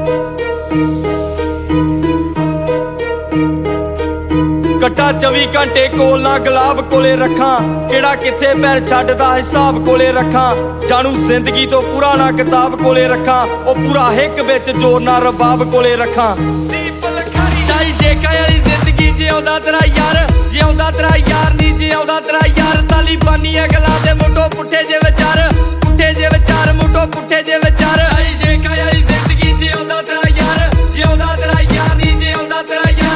कट्टा 24 घंटे कोल ना गुलाब कोले रखा, केड़ा किथे पैर छड्डदा हिसाब कोले रखा। जानू जिंदगी तो पूरा ना किताब कोले रखा, ओ पूरा हिक विच जोर ना रबाब कोले रखा। शाही शेखा वाली जिंदगी जिउंदा तेरा यार, जिउंदा तेरा यार नी जिउंदा तेरा यार। तालीबानी अगला दे मुंडो पुट्ठे जे विचार, पुट्ठे जे विचार मुंडो पुट्ठे जे विचार। शाही शेखा वाली जिंदगी जिउंदा तेरा यार, जिउंदा तेरा यार नी जिउंदा तेरा यार।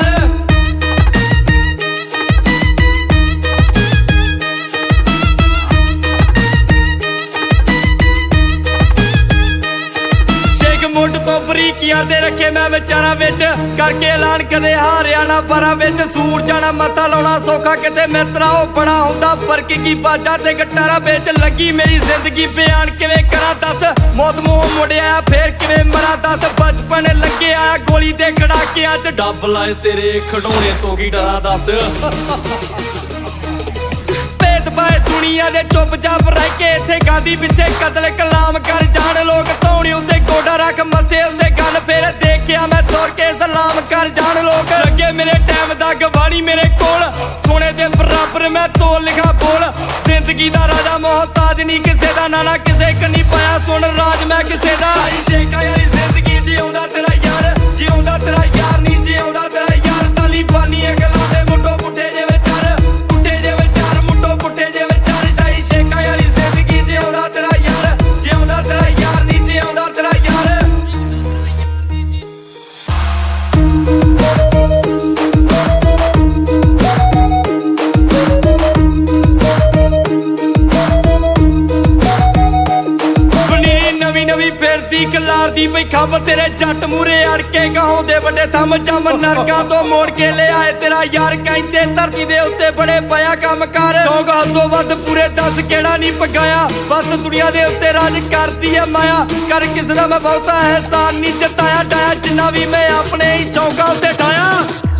मुंड तो बरीकियां दे रखे मैं विचारां विच, करके ऐलान कदे हारिया ना परां विच। सूर जाना मत्था लाउणा सौखा किते मित्रा ओ बड़ा हुंदा फर्क की बाजा ते गटारा विच। लगी मेरी जिंदगी बयान किवें करां दस, मौत मूंह मुड़िया फिर किवें मरां दस। बचपन लगे आया गोली दे खड़ाकियां च, डब लाए तेरे खडौणे तो की डरा दस। पाए दुनिया दे चुप चाप रह के इत्थे गांधी पिछे कतल कलाम कर जान लोग। धौनी उत्ते गोडा रख मत्थे उत्ते गन फिर देखिया मैं तुर के सलाम कर जान लोग। लगे मेरे टैम दा गवानी मेरे कोल, सोने दे बराबर मैं तोल लिखा बोल। जिंदगी दा राजा मोहताज नहीं किसे दा, नाना किसे कन्नी पाया सुन राज मैं किसे दा। शाही शेखा वाली जिंदगी जिउंदा तेरा यार, जिउंदा तेरा यार नी जिउंदा तेरा यार। तालीबानी अगला दे मुंडो पुट्ठे जे विचार, पुट्ठे जे विचार मुंडो पुट्ठे जे विचार। शाही शेखा वाली जिंदगी जिउंदा तेरा यार, जिउंदा तेरा यार नी जिउंदा तेरा यार। नवी नवी फिरदी कलारदी पई खब तेरे जट मूरे अड़ के कहाउंदे बड़े थम जम। नरकां तो मोड़ के ले आए तेरा यार, कहंदे धरती दे उत्ते बड़े पया कम कर। लोग हदों वध पूरे 10 केड़ा नहीं पगाया, बस दुनिया दे उत्ते राज करदी है माया। कर किसे दा मैं बहुता एहसान नहीं जताया, डाया जिन्ना भी मैं अपने ही चौंका उत्ते ढाया।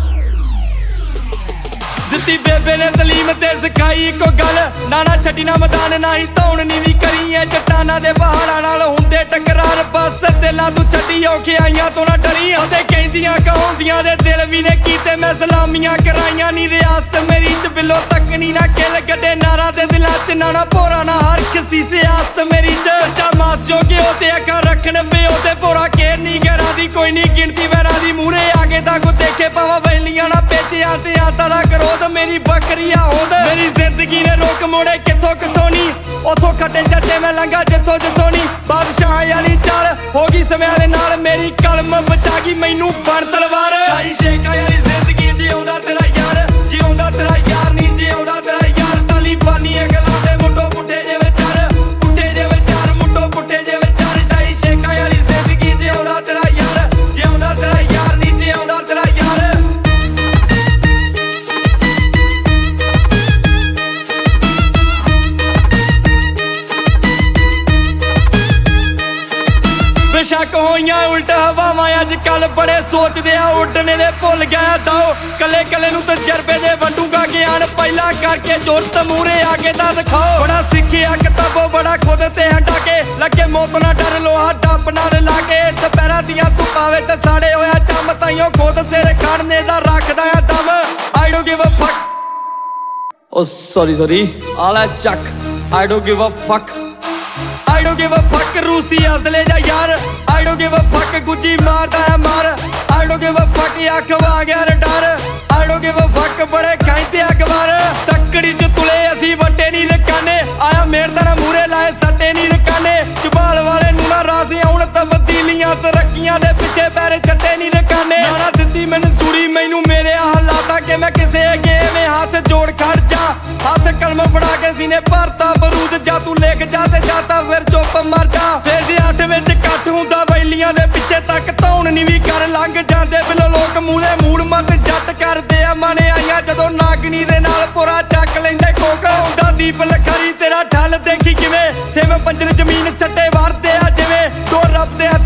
दित्ती बेबे ने तलीम ते सिखाई इको गल, नाना छड्डी ना मैदान ना ही धौण नी भी करी है। चट्टाना दे पहाड़ां नाल हुंदे टकरार, बस दिलां तू छड्डी औखियाइयां तो ना डरी। ओंदे कहंदियां कहाउंदियां दे दिल भी ने कीते मैं सलामियां कराइयां नी। रियासत मेरी च बिलो तक नी ना किल गड्डे नारा दे दिलां च नाना भोरा ना हर किसी सियासत मेरी च। चा मास जो के ओते अखां रखन बे ओते भोरा केर नी गैरां दी कोई नी गिनती वैरां दी। मूरे आगे दा को देखे पावा वैलियां ना बेचे आते आता दा करो मेरी बकरी होद। मेरी जिंदगी ने रोक मोड़े किथों किथों नी, उथों खट्टे जट्टे मैं लंघा जिथों जिथों नी। बादशाह वाली चाल होगी समय दे नाल, मेरी कलम बचा गई मैनू बन तलवार। शाही शेखा वाली जिंदगी जिउंदा तेरा यार, जिउंदा तेरा यार नी जिउंदा तेरा यार। तालीबानी अगला दे मुंडो पुट्ठे जे विचार, पुट्ठे जे विचार मुंडो पुट्ठे जे विचार। शाही शेखा वाली जिंदगी जिउंदा तेरा यार, जिउंदा तेरा यार नी जिउंदा तेरा यार। बेशक होइयां उल्ट हवावां अजकल बड़े सोचदे आ उड्डने दे भुल गया दाओ। कले कले नूं तजरबे दे वंडूगा ज्ञान, पहिला करके जोरत मूरे आगे दा दिखाओ। बड़ा सिक्खिया किताबों बड़ा खुद ते हटा के, लगे मौत ना डर लोहा डब नाल लाके। दुपहरां दियां धुप्पां विच साड़े होया चम, ताइयों खुद सिर खड़ने दा रखदा आ दम। I don't give a fuck, oh sorry आला चक। I don't give a fuck, I don't give a fuck रूसी असले जा यार। I don't give a fuck Gujji मारदा है मार। I don't give a fuck अखवा गया डर। I don't give a fuck बड़े खाइते अखबार। तकड़ी च तुले असी वटे नी रकाने, आया मेरदा ना मूरे लाए सट्टे नी रकाने। चबाल वाले नू ना रासी आउण तब्दीलियां तरक्कियां दे पिछे पैर छट्टे नी रकाने। नाना दित्ती मैनू चूड़ी मैनू मेरे हालाता के मैं किसे अगे में हाथ जोड़ खड़ जा। हाथ कलम फड़ा के सीने भरता बरूद जा, तू लेक जा ते जाता फिर चुप मर जा। फेज 8 विच कट हुंदा वैलियां दे पिछे तक, धौण नी भी कर लंघ जांदे बिलो लोक मूले मूड़ मत जट करदे आ। माने आईयां जदों नागनी दे नाल पुरा चक लैंदे कोक। हुंदा दीप लखारी तेरा ठल देखी किवें, सिम पंजर जमीन छट्टे वारदे आ जिवें। दो रब दे